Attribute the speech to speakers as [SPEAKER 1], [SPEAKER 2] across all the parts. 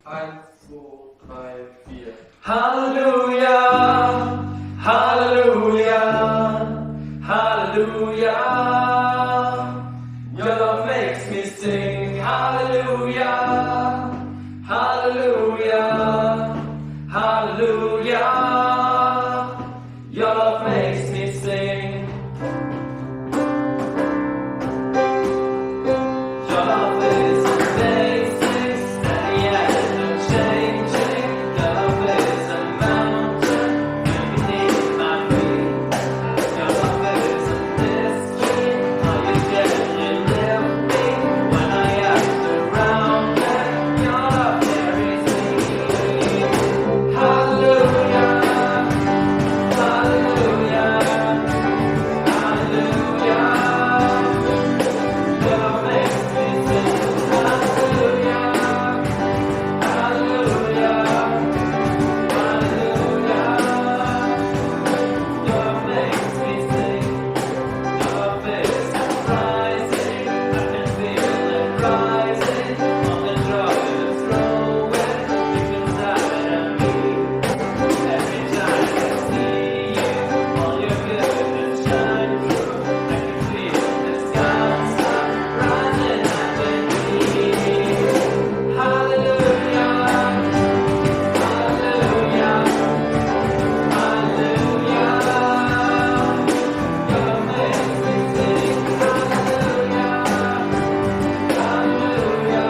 [SPEAKER 1] 1, 2, 3, 4.
[SPEAKER 2] Halleluja, Halleluja, Halleluja. Your love makes me sing. Hallelujah, Hallelujah, Hallelujah. Your love makes me sing. Your love is amazing, steady and unchanging. Your love is a mountain beneath my feet. Your love is a mystery. How you gently lift me when I act around it. Your love carries me. Hallelujah, Hallelujah, Hallelujah. Your love makes me sing. Hallelujah, Hallelujah, Hallelujah. Your love makes me sing. Your love is rising. I can feel it rising. On the drop it's flowing. You can stop it at me. Every time I see you, all your goodness shine through. I can feel the sky stop rising underneath. Hallelujah, Hallelujah, Hallelujah. Your love makes me sing. Hallelujah, Hallelujah,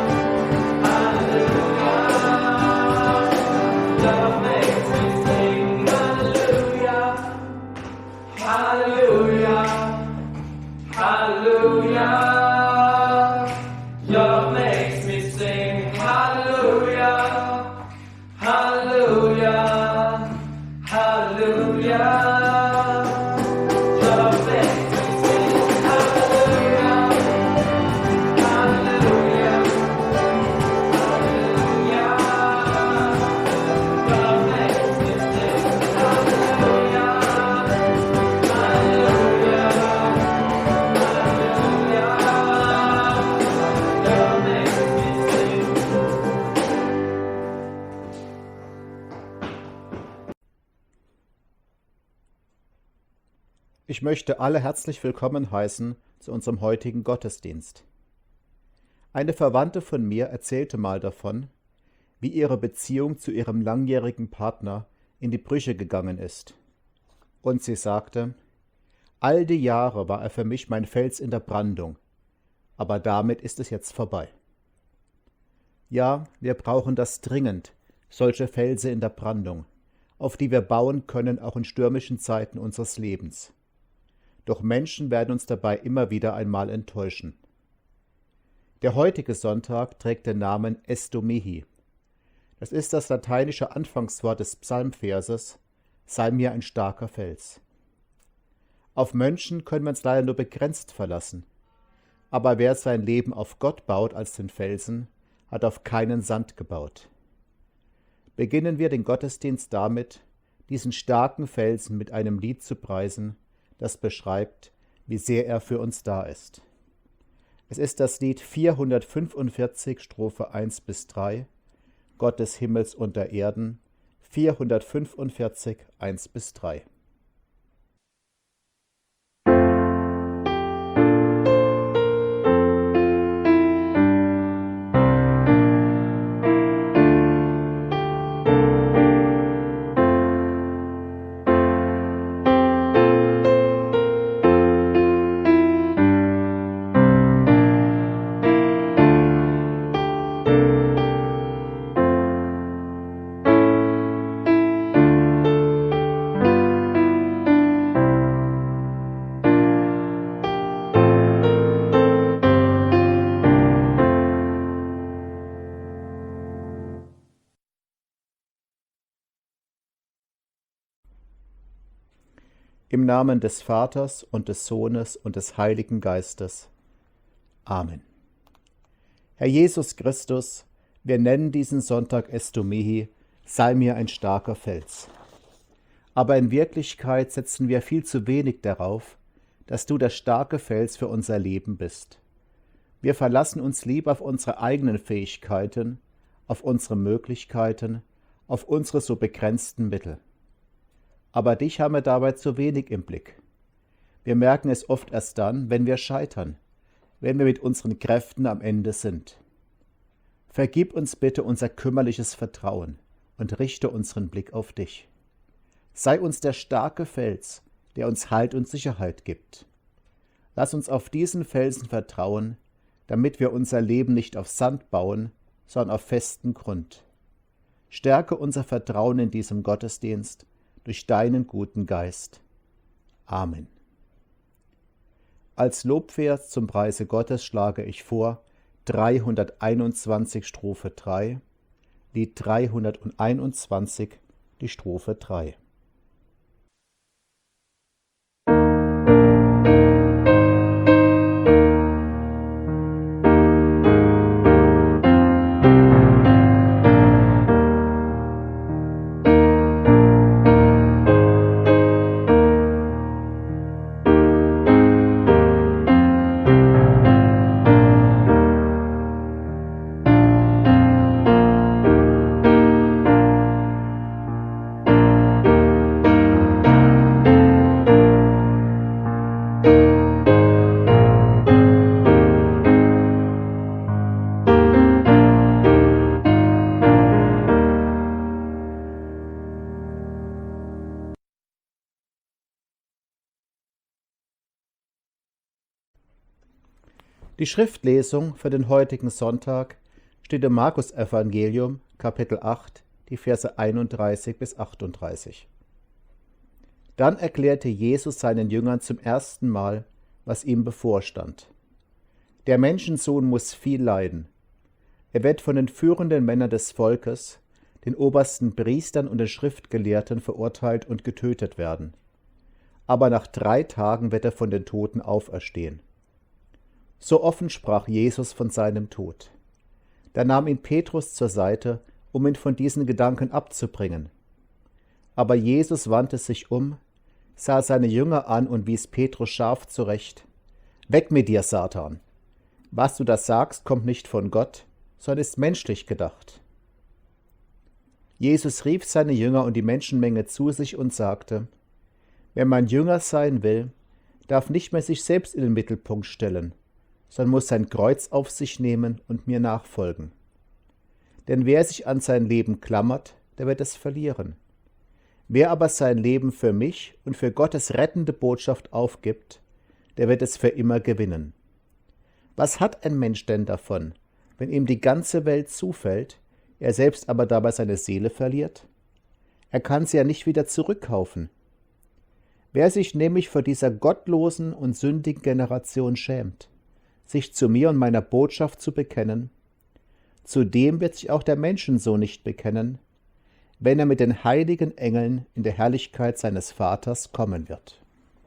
[SPEAKER 2] Hallelujah. Your love makes me sing. Hallelujah, Hallelujah, Hallelujah. Your love makes me sing. Hallelujah, Hallelujah, Hallelujah. Your love makes me sing. Hallelujah, Hallelujah, Hallelujah. Your love makes me sing. Hallelujah, Hallelujah, Hallelujah. Your love makes me sing.
[SPEAKER 3] Ich möchte alle herzlich willkommen heißen zu unserem heutigen Gottesdienst. Eine Verwandte von mir erzählte mal davon, wie ihre Beziehung zu ihrem langjährigen Partner in die Brüche gegangen ist. Und sie sagte: All die Jahre war er für mich mein Fels in der Brandung, aber damit ist es jetzt vorbei. Ja, wir brauchen das dringend, solche Felsen in der Brandung, auf die wir bauen können, auch in stürmischen Zeiten unseres Lebens. Doch Menschen werden uns dabei immer wieder einmal enttäuschen. Der heutige Sonntag trägt den Namen Esto mihi. Das ist das lateinische Anfangswort des Psalmverses: Sei mir ein starker Fels. Auf Menschen können wir uns leider nur begrenzt verlassen. Aber wer sein Leben auf Gott baut als den Felsen, hat auf keinen Sand gebaut. Beginnen wir den Gottesdienst damit, diesen starken Felsen mit einem Lied zu preisen, das beschreibt, wie sehr er für uns da ist. Es ist das Lied 445, Strophe 1 bis 3, Gott des Himmels und der Erden, 445, 1 bis 3. Im Namen des Vaters und des Sohnes und des Heiligen Geistes. Amen. Herr Jesus Christus, wir nennen diesen Sonntag Esto mihi, sei mir ein starker Fels. Aber in Wirklichkeit setzen wir viel zu wenig darauf, dass du der starke Fels für unser Leben bist. Wir verlassen uns lieber auf unsere eigenen Fähigkeiten, auf unsere Möglichkeiten, auf unsere so begrenzten Mittel. Aber dich haben wir dabei zu wenig im Blick. Wir merken es oft erst dann, wenn wir scheitern, wenn wir mit unseren Kräften am Ende sind. Vergib uns bitte unser kümmerliches Vertrauen und richte unseren Blick auf dich. Sei uns der starke Fels, der uns Halt und Sicherheit gibt. Lass uns auf diesen Felsen vertrauen, damit wir unser Leben nicht auf Sand bauen, sondern auf festen Grund. Stärke unser Vertrauen in diesem Gottesdienst durch deinen guten Geist. Amen. Als Lobvers zum Preise Gottes schlage ich vor 321 Strophe 3, Lied 321, die Strophe 3. Die Schriftlesung für den heutigen Sonntag steht im Markus-Evangelium, Kapitel 8, die Verse 31 bis 38. Dann erklärte Jesus seinen Jüngern zum ersten Mal, was ihm bevorstand. Der Menschensohn muss viel leiden. Er wird von den führenden Männern des Volkes, den obersten Priestern und den Schriftgelehrten verurteilt und getötet werden. Aber nach 3 Tagen wird er von den Toten auferstehen. So offen sprach Jesus von seinem Tod. Da nahm ihn Petrus zur Seite, um ihn von diesen Gedanken abzubringen. Aber Jesus wandte sich um, sah seine Jünger an und wies Petrus scharf zurecht. Weg mit dir, Satan! Was du da sagst, kommt nicht von Gott, sondern ist menschlich gedacht. Jesus rief seine Jünger und die Menschenmenge zu sich und sagte: Wer mein Jünger sein will, darf nicht mehr sich selbst in den Mittelpunkt stellen, sondern muss sein Kreuz auf sich nehmen und mir nachfolgen. Denn wer sich an sein Leben klammert, der wird es verlieren. Wer aber sein Leben für mich und für Gottes rettende Botschaft aufgibt, der wird es für immer gewinnen. Was hat ein Mensch denn davon, wenn ihm die ganze Welt zufällt, er selbst aber dabei seine Seele verliert? Er kann sie ja nicht wieder zurückkaufen. Wer sich nämlich vor dieser gottlosen und sündigen Generation schämt, sich zu mir und meiner Botschaft zu bekennen, zu dem wird sich auch der Menschensohn nicht bekennen, wenn er mit den heiligen Engeln in der Herrlichkeit seines Vaters kommen wird.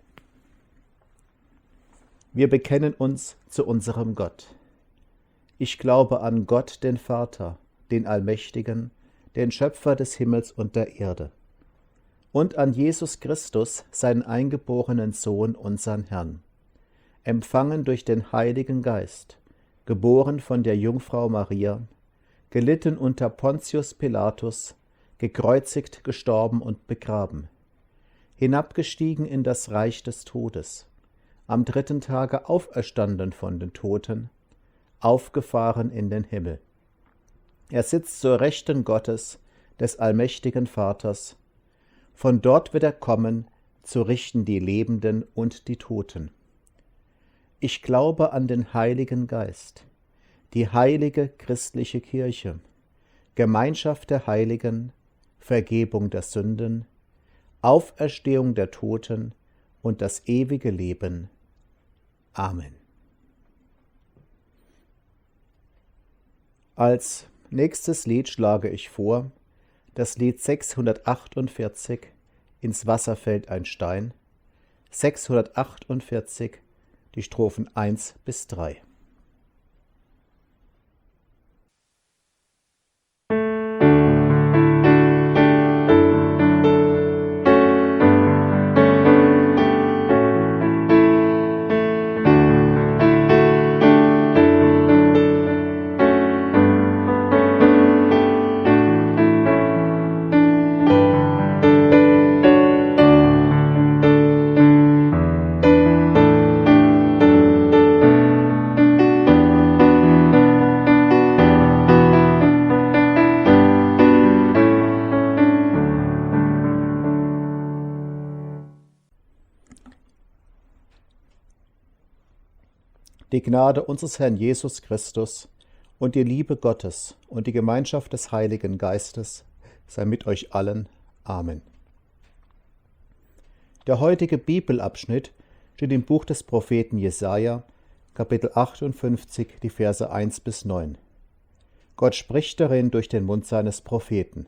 [SPEAKER 3] Wir bekennen uns zu unserem Gott. Ich glaube an Gott, den Vater, den Allmächtigen, den Schöpfer des Himmels und der Erde, und an Jesus Christus, seinen eingeborenen Sohn, unseren Herrn, empfangen durch den Heiligen Geist, geboren von der Jungfrau Maria, gelitten unter Pontius Pilatus, gekreuzigt, gestorben und begraben, hinabgestiegen in das Reich des Todes, am 3. Tage auferstanden von den Toten, aufgefahren in den Himmel. Er sitzt zur Rechten Gottes, des allmächtigen Vaters. Von dort wird er kommen, zu richten die Lebenden und die Toten. Ich glaube an den Heiligen Geist, die heilige christliche Kirche, Gemeinschaft der Heiligen, Vergebung der Sünden, Auferstehung der Toten und das ewige Leben. Amen. Als nächstes Lied schlage ich vor das Lied 648, Ins Wasser fällt ein Stein, 648, die Strophen 1 bis 3. Die Gnade unseres Herrn Jesus Christus und die Liebe Gottes und die Gemeinschaft des Heiligen Geistes sei mit euch allen. Amen. Der heutige Bibelabschnitt steht im Buch des Propheten Jesaja, Kapitel 58, die Verse 1 bis 9. Gott spricht darin durch den Mund seines Propheten.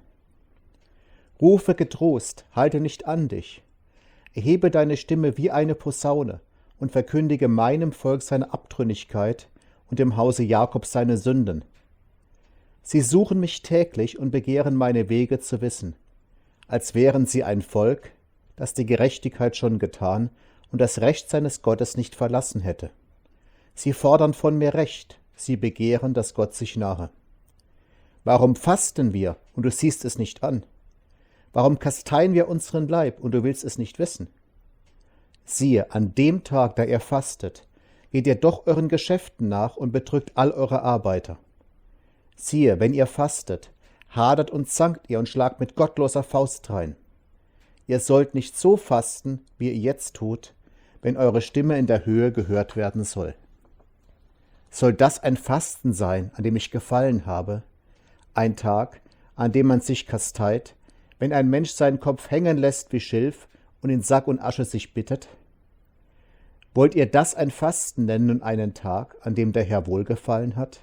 [SPEAKER 3] Rufe getrost, halte nicht an dich. Erhebe deine Stimme wie eine Posaune und verkündige meinem Volk seine Abtrünnigkeit und dem Hause Jakob seine Sünden. Sie suchen mich täglich und begehren meine Wege zu wissen, als wären sie ein Volk, das die Gerechtigkeit schon getan und das Recht seines Gottes nicht verlassen hätte. Sie fordern von mir Recht, sie begehren, dass Gott sich nahe. Warum fasten wir, und du siehst es nicht an? Warum kasteien wir unseren Leib, und du willst es nicht wissen? Siehe, an dem Tag, da ihr fastet, geht ihr doch euren Geschäften nach und betrügt all eure Arbeiter. Siehe, wenn ihr fastet, hadert und zankt ihr und schlagt mit gottloser Faust drein. Ihr sollt nicht so fasten, wie ihr jetzt tut, wenn eure Stimme in der Höhe gehört werden soll. Soll das ein Fasten sein, an dem ich gefallen habe? Ein Tag, an dem man sich kasteit, wenn ein Mensch seinen Kopf hängen lässt wie Schilf und in Sack und Asche sich bittet? Wollt ihr das ein Fasten nennen und einen Tag, an dem der Herr wohlgefallen hat?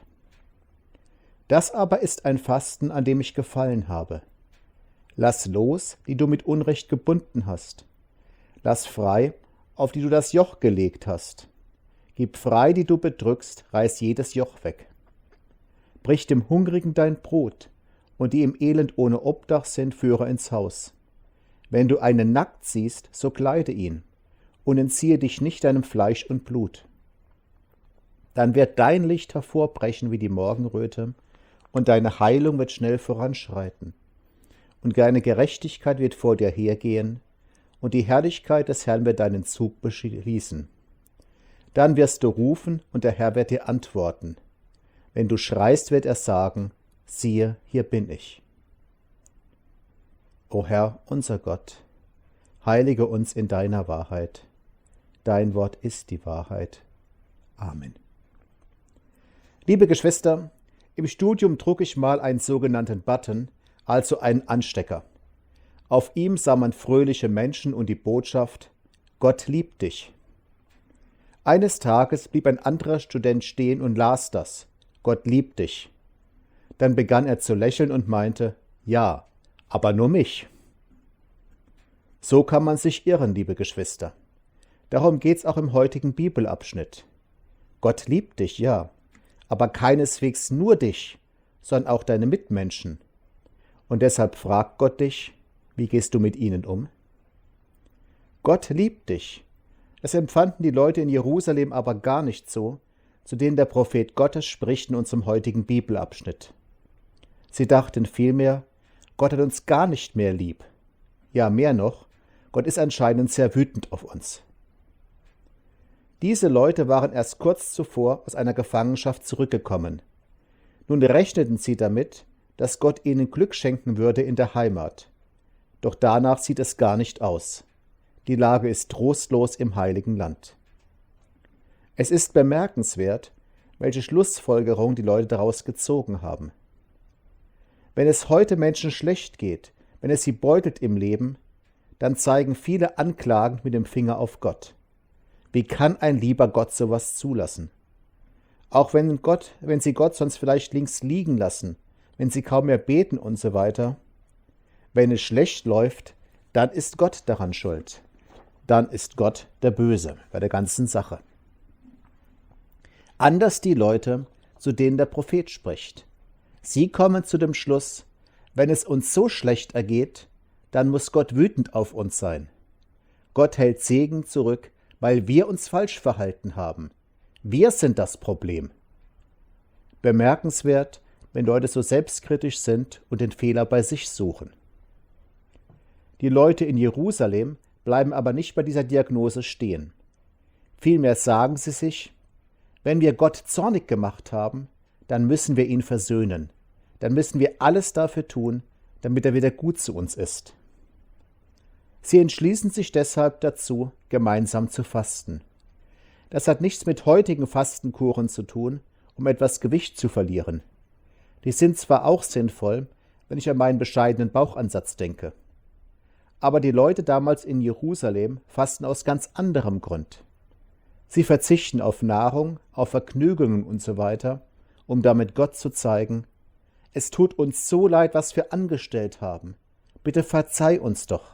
[SPEAKER 3] Das aber ist ein Fasten, an dem ich gefallen habe. Lass los, die du mit Unrecht gebunden hast. Lass frei, auf die du das Joch gelegt hast. Gib frei, die du bedrückst, reiß jedes Joch weg. Brich dem Hungrigen dein Brot, und die im Elend ohne Obdach sind, führe ins Haus. Wenn du einen nackt siehst, so kleide ihn, und entziehe dich nicht deinem Fleisch und Blut. Dann wird dein Licht hervorbrechen wie die Morgenröte, und deine Heilung wird schnell voranschreiten. Und deine Gerechtigkeit wird vor dir hergehen, und die Herrlichkeit des Herrn wird deinen Zug beschließen. Dann wirst du rufen, und der Herr wird dir antworten. Wenn du schreist, wird er sagen, siehe, hier bin ich. O Herr, unser Gott, heilige uns in deiner Wahrheit. Dein Wort ist die Wahrheit. Amen. Liebe Geschwister, im Studium trug ich mal einen sogenannten Button, also einen Anstecker. Auf ihm sah man fröhliche Menschen und die Botschaft, Gott liebt dich. Eines Tages blieb ein anderer Student stehen und las das, Gott liebt dich. Dann begann er zu lächeln und meinte, ja, aber nur mich. So kann man sich irren, liebe Geschwister. Darum geht's auch im heutigen Bibelabschnitt. Gott liebt dich, ja, aber keineswegs nur dich, sondern auch deine Mitmenschen. Und deshalb fragt Gott dich, wie gehst du mit ihnen um? Gott liebt dich. Es empfanden die Leute in Jerusalem aber gar nicht so, zu denen der Prophet Gottes spricht in unserem heutigen Bibelabschnitt. Sie dachten vielmehr, Gott hat uns gar nicht mehr lieb. Ja, mehr noch, Gott ist anscheinend sehr wütend auf uns. Diese Leute waren erst kurz zuvor aus einer Gefangenschaft zurückgekommen. Nun rechneten sie damit, dass Gott ihnen Glück schenken würde in der Heimat. Doch danach sieht es gar nicht aus. Die Lage ist trostlos im Heiligen Land. Es ist bemerkenswert, welche Schlussfolgerung die Leute daraus gezogen haben. Wenn es heute Menschen schlecht geht, wenn es sie beutelt im Leben, dann zeigen viele anklagend mit dem Finger auf Gott. Wie kann ein lieber Gott sowas zulassen? Auch wenn sie Gott sonst vielleicht links liegen lassen, wenn sie kaum mehr beten und so weiter. Wenn es schlecht läuft, dann ist Gott daran schuld. Dann ist Gott der Böse bei der ganzen Sache. Anders die Leute, zu denen der Prophet spricht. Sie kommen zu dem Schluss, wenn es uns so schlecht ergeht, dann muss Gott wütend auf uns sein. Gott hält Segen zurück, weil wir uns falsch verhalten haben. Wir sind das Problem. Bemerkenswert, wenn Leute so selbstkritisch sind und den Fehler bei sich suchen. Die Leute in Jerusalem bleiben aber nicht bei dieser Diagnose stehen. Vielmehr sagen sie sich, wenn wir Gott zornig gemacht haben, dann müssen wir ihn versöhnen. Dann müssen wir alles dafür tun, damit er wieder gut zu uns ist. Sie entschließen sich deshalb dazu, gemeinsam zu fasten. Das hat nichts mit heutigen Fastenkuren zu tun, um etwas Gewicht zu verlieren. Die sind zwar auch sinnvoll, wenn ich an meinen bescheidenen Bauchansatz denke. Aber die Leute damals in Jerusalem fasten aus ganz anderem Grund. Sie verzichten auf Nahrung, auf Vergnügungen und so weiter, um damit Gott zu zeigen, es tut uns so leid, was wir angestellt haben. Bitte verzeih uns doch.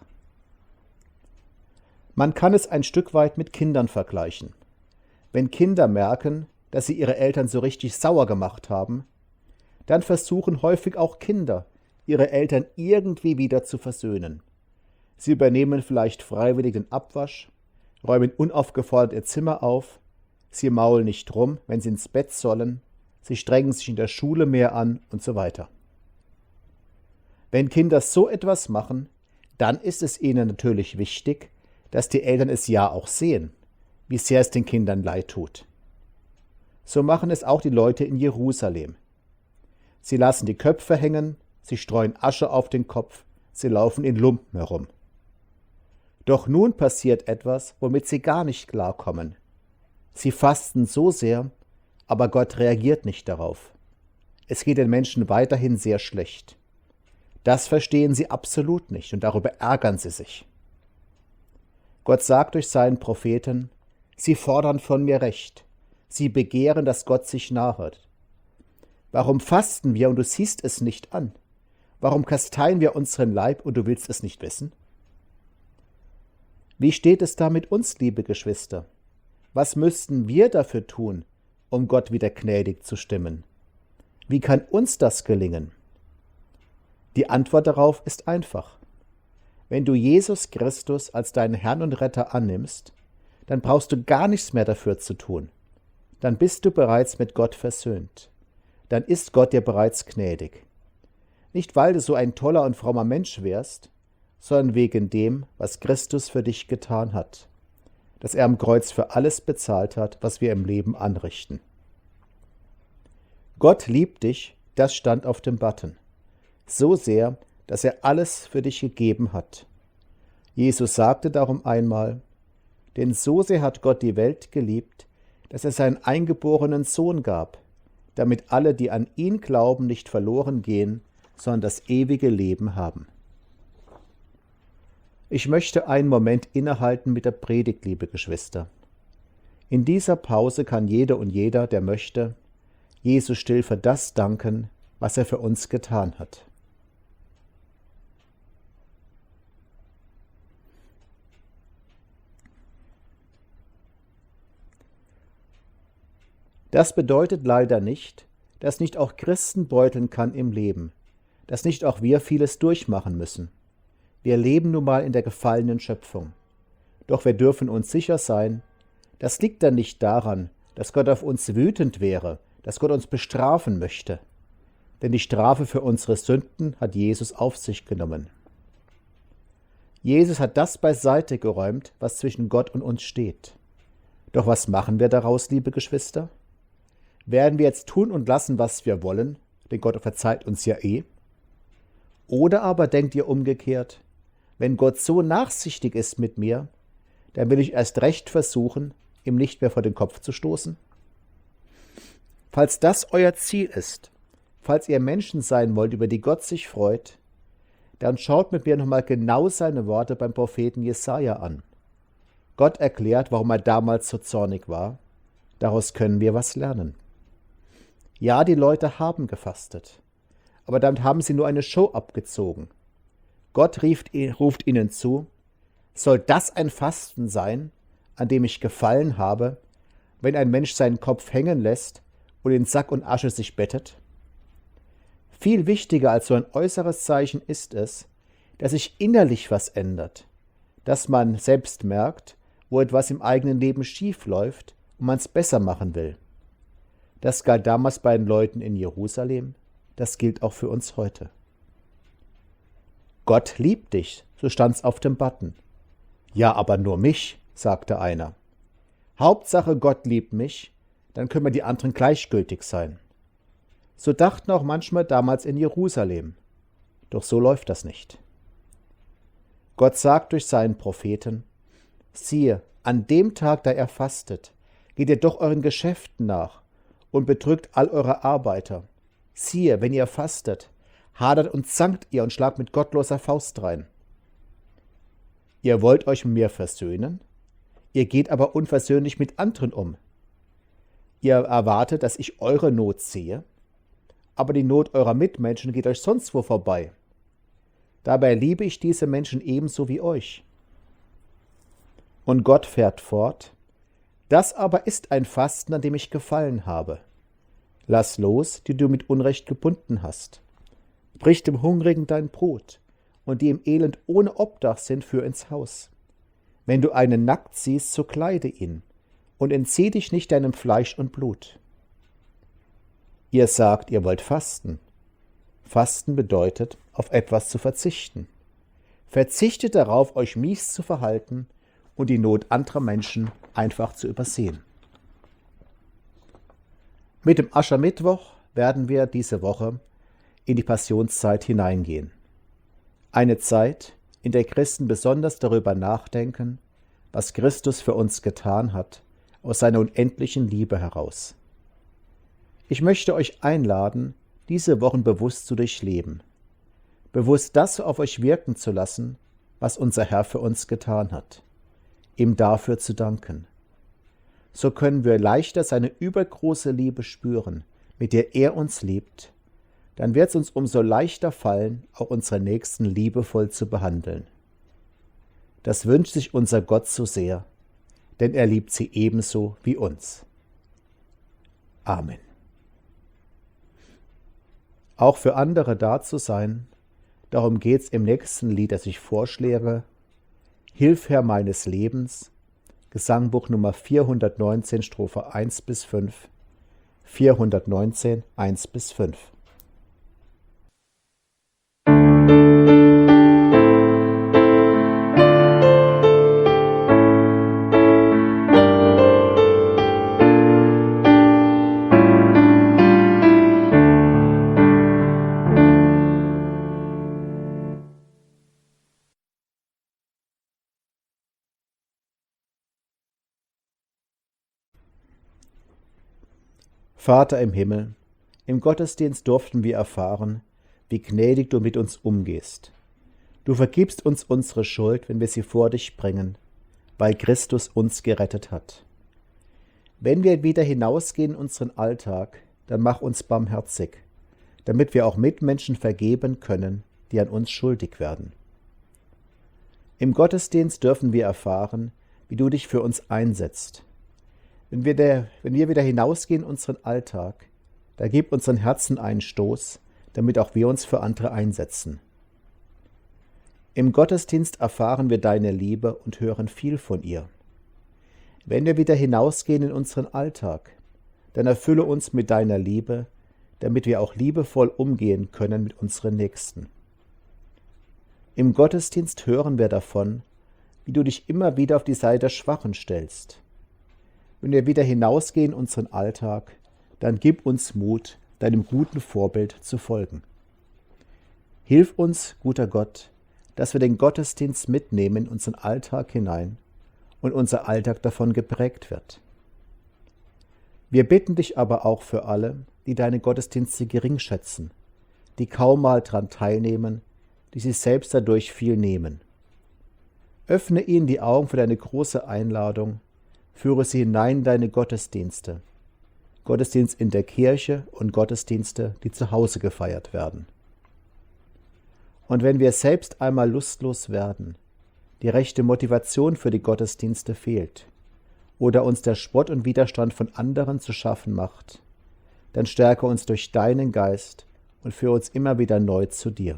[SPEAKER 3] Man kann es ein Stück weit mit Kindern vergleichen. Wenn Kinder merken, dass sie ihre Eltern so richtig sauer gemacht haben, dann versuchen häufig auch Kinder, ihre Eltern irgendwie wieder zu versöhnen. Sie übernehmen vielleicht freiwillig den Abwasch, räumen unaufgefordert ihr Zimmer auf, sie maulen nicht rum, wenn sie ins Bett sollen, sie strengen sich in der Schule mehr an und so weiter. Wenn Kinder so etwas machen, dann ist es ihnen natürlich wichtig, dass die Eltern es ja auch sehen, wie sehr es den Kindern leid tut. So machen es auch die Leute in Jerusalem. Sie lassen die Köpfe hängen, sie streuen Asche auf den Kopf, sie laufen in Lumpen herum. Doch nun passiert etwas, womit sie gar nicht klarkommen. Sie fasten so sehr, aber Gott reagiert nicht darauf. Es geht den Menschen weiterhin sehr schlecht. Das verstehen sie absolut nicht und darüber ärgern sie sich. Gott sagt durch seinen Propheten, sie fordern von mir Recht. Sie begehren, dass Gott sich nahet. Warum fasten wir und du siehst es nicht an? Warum kasteien wir unseren Leib und du willst es nicht wissen? Wie steht es da mit uns, liebe Geschwister? Was müssten wir dafür tun, um Gott wieder gnädig zu stimmen? Wie kann uns das gelingen? Die Antwort darauf ist einfach. Wenn du Jesus Christus als deinen Herrn und Retter annimmst, dann brauchst du gar nichts mehr dafür zu tun. Dann bist du bereits mit Gott versöhnt. Dann ist Gott dir bereits gnädig. Nicht, weil du so ein toller und frommer Mensch wärst, sondern wegen dem, was Christus für dich getan hat, dass er am Kreuz für alles bezahlt hat, was wir im Leben anrichten. Gott liebt dich, das stand auf dem Button. So sehr, dass er alles für dich gegeben hat. Jesus sagte darum einmal, denn so sehr hat Gott die Welt geliebt, dass er seinen eingeborenen Sohn gab, damit alle, die an ihn glauben, nicht verloren gehen, sondern das ewige Leben haben. Ich möchte einen Moment innehalten mit der Predigt, liebe Geschwister. In dieser Pause kann jede und jeder, der möchte, Jesus still für das danken, was er für uns getan hat. Das bedeutet leider nicht, dass nicht auch Christen beuteln kann im Leben, dass nicht auch wir vieles durchmachen müssen. Wir leben nun mal in der gefallenen Schöpfung. Doch wir dürfen uns sicher sein, das liegt dann nicht daran, dass Gott auf uns wütend wäre, dass Gott uns bestrafen möchte. Denn die Strafe für unsere Sünden hat Jesus auf sich genommen. Jesus hat das beiseite geräumt, was zwischen Gott und uns steht. Doch was machen wir daraus, liebe Geschwister? Werden wir jetzt tun und lassen, was wir wollen, denn Gott verzeiht uns ja eh? Oder aber denkt ihr umgekehrt, wenn Gott so nachsichtig ist mit mir, dann will ich erst recht versuchen, ihm nicht mehr vor den Kopf zu stoßen? Falls das euer Ziel ist, falls ihr Menschen sein wollt, über die Gott sich freut, dann schaut mit mir nochmal genau seine Worte beim Propheten Jesaja an. Gott erklärt, warum er damals so zornig war. Daraus können wir was lernen. Ja, die Leute haben gefastet, aber damit haben sie nur eine Show abgezogen. Gott ruft ihnen zu, soll das ein Fasten sein, an dem ich gefallen habe, wenn ein Mensch seinen Kopf hängen lässt und in Sack und Asche sich bettet? Viel wichtiger als so ein äußeres Zeichen ist es, dass sich innerlich was ändert, dass man selbst merkt, wo etwas im eigenen Leben schief läuft und man es besser machen will. Das galt damals bei den Leuten in Jerusalem, das gilt auch für uns heute. Gott liebt dich, so stand's auf dem Button. Ja, aber nur mich, sagte einer. Hauptsache Gott liebt mich, dann können wir die anderen gleichgültig sein. So dachten auch manchmal damals in Jerusalem. Doch so läuft das nicht. Gott sagt durch seinen Propheten, siehe, an dem Tag, da er fastet, geht ihr doch euren Geschäften nach und bedrückt all eure Arbeiter. Siehe, wenn ihr fastet, hadert und zankt ihr und schlagt mit gottloser Faust drein. Ihr wollt euch mit mir versöhnen? Ihr geht aber unversöhnlich mit anderen um. Ihr erwartet, dass ich eure Not sehe, aber die Not eurer Mitmenschen geht euch sonst wo vorbei. Dabei liebe ich diese Menschen ebenso wie euch. Und Gott fährt fort: Das aber ist ein Fasten, an dem ich gefallen habe. Lass los, die du mit Unrecht gebunden hast. Brich dem Hungrigen dein Brot, und die im Elend ohne Obdach sind, führ ins Haus. Wenn du einen nackt siehst, so kleide ihn, und entzieh dich nicht deinem Fleisch und Blut. Ihr sagt, ihr wollt fasten. Fasten bedeutet, auf etwas zu verzichten. Verzichtet darauf, euch mies zu verhalten und die Not anderer Menschen einfach zu übersehen. Mit dem Aschermittwoch werden wir diese Woche in die Passionszeit hineingehen. Eine Zeit, in der Christen besonders darüber nachdenken, was Christus für uns getan hat, aus seiner unendlichen Liebe heraus. Ich möchte euch einladen, diese Wochen bewusst zu durchleben, bewusst das auf euch wirken zu lassen, was unser Herr für uns getan hat, ihm dafür zu danken. So können wir leichter seine übergroße Liebe spüren, mit der er uns liebt. Dann wird es uns umso leichter fallen, auch unsere Nächsten liebevoll zu behandeln. Das wünscht sich unser Gott so sehr, denn er liebt sie ebenso wie uns. Amen. Auch für andere da zu sein, darum geht's im nächsten Lied, das ich vorschläge. Hilf, Herr meines Lebens, Gesangbuch Nummer 419, Strophe 1 bis 5, 419, 1 bis 5. Vater im Himmel, im Gottesdienst durften wir erfahren, wie gnädig du mit uns umgehst. Du vergibst uns unsere Schuld, wenn wir sie vor dich bringen, weil Christus uns gerettet hat. Wenn wir wieder hinausgehen in unseren Alltag, dann mach uns barmherzig, damit wir auch Mitmenschen vergeben können, die an uns schuldig werden. Im Gottesdienst dürfen wir erfahren, wie du dich für uns einsetzt. Wenn wir wieder hinausgehen in unseren Alltag, da gib unseren Herzen einen Stoß, damit auch wir uns für andere einsetzen. Im Gottesdienst erfahren wir deine Liebe und hören viel von ihr. Wenn wir wieder hinausgehen in unseren Alltag, dann erfülle uns mit deiner Liebe, damit wir auch liebevoll umgehen können mit unseren Nächsten. Im Gottesdienst hören wir davon, wie du dich immer wieder auf die Seite der Schwachen stellst. Wenn wir wieder hinausgehen in unseren Alltag, dann gib uns Mut, deinem guten Vorbild zu folgen. Hilf uns, guter Gott, dass wir den Gottesdienst mitnehmen in unseren Alltag hinein und unser Alltag davon geprägt wird. Wir bitten dich aber auch für alle, die deine Gottesdienste gering schätzen, die kaum mal daran teilnehmen, die sich selbst dadurch viel nehmen. Öffne ihnen die Augen für deine große Einladung, führe sie hinein in deine Gottesdienste, Gottesdienst in der Kirche und Gottesdienste, die zu Hause gefeiert werden. Und wenn wir selbst einmal lustlos werden, die rechte Motivation für die Gottesdienste fehlt oder uns der Spott und Widerstand von anderen zu schaffen macht, dann stärke uns durch deinen Geist und führe uns immer wieder neu zu dir.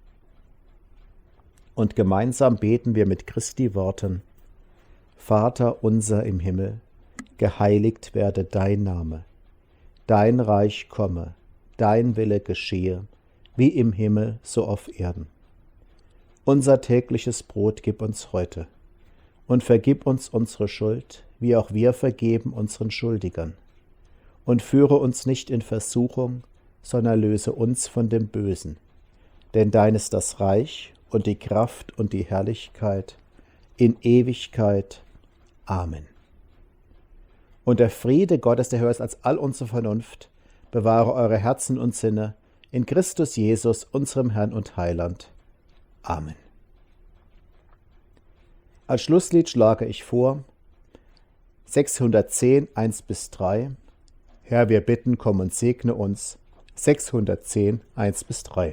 [SPEAKER 3] Und gemeinsam beten wir mit Christi Worten: Vater unser im Himmel, geheiligt werde dein Name. Dein Reich komme, dein Wille geschehe, wie im Himmel, so auf Erden. Unser tägliches Brot gib uns heute und vergib uns unsere Schuld, wie auch wir vergeben unseren Schuldigern. Und führe uns nicht in Versuchung, sondern löse uns von dem Bösen. Denn dein ist das Reich und die Kraft und die Herrlichkeit in Ewigkeit. Amen. Und der Friede Gottes, der höher ist als all unsere Vernunft, bewahre eure Herzen und Sinne in Christus Jesus, unserem Herrn und Heiland. Amen. Als Schlusslied schlage ich vor 610, 1-3. Herr, wir bitten, komm und segne uns. 610, 1-3.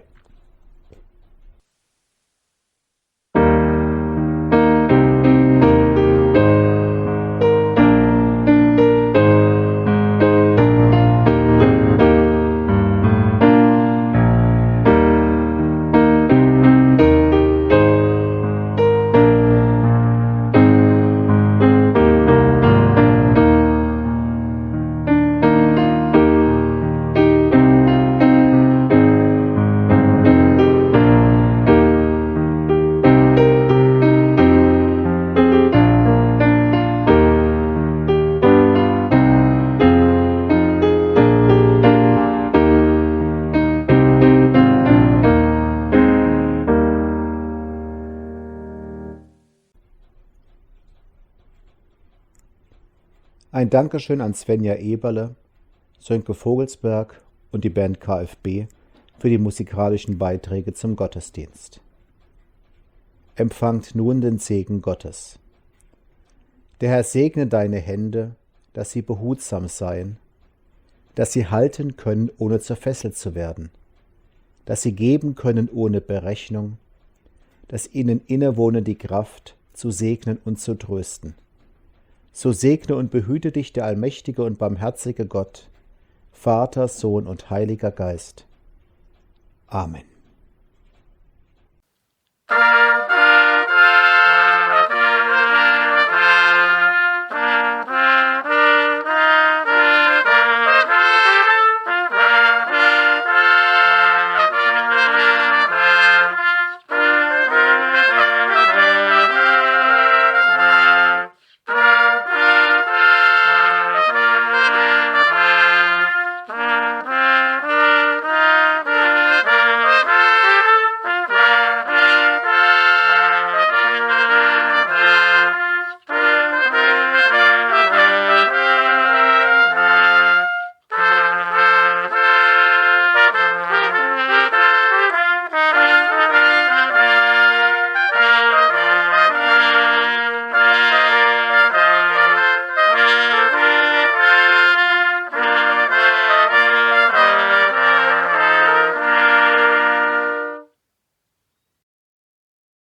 [SPEAKER 3] Ein Dankeschön an Svenja Eberle, Sönke Vogelsberg und die Band KfB für die musikalischen Beiträge zum Gottesdienst. Empfangt nun den Segen Gottes. Der Herr segne deine Hände, dass sie behutsam seien, dass sie halten können, ohne zerfesselt zu werden, dass sie geben können ohne Berechnung, dass ihnen innewohne die Kraft, zu segnen und zu trösten. So segne und behüte dich der allmächtige und barmherzige Gott, Vater, Sohn und Heiliger Geist. Amen.